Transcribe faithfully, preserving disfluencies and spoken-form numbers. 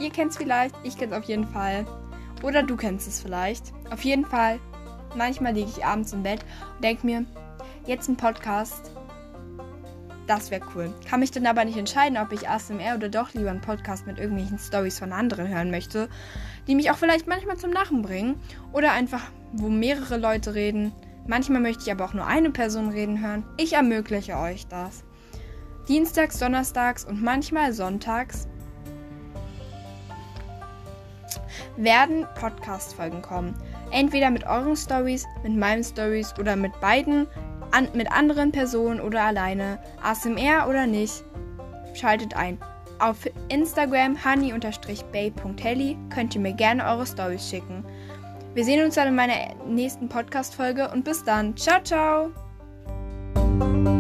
Ihr kennt es vielleicht, ich kenne es auf jeden Fall. Oder du kennst es vielleicht. Auf jeden Fall, manchmal liege ich abends im Bett und denke mir, jetzt ein Podcast, das wäre cool. Kann mich dann aber nicht entscheiden, ob ich A S M R oder doch lieber einen Podcast mit irgendwelchen Storys von anderen hören möchte, die mich auch vielleicht manchmal zum Lachen bringen. Oder einfach, wo mehrere Leute reden. Manchmal möchte ich aber auch nur eine Person reden hören. Ich ermögliche euch das. Dienstags, Donnerstags und manchmal Sonntags werden Podcast-Folgen kommen. Entweder mit euren Stories, mit meinen Stories oder mit beiden, an, mit anderen Personen oder alleine. A S M R oder nicht, schaltet ein. Auf Instagram honey bay punkt helly könnt ihr mir gerne eure Stories schicken. Wir sehen uns dann in meiner nächsten Podcast-Folge und bis dann. Ciao, ciao!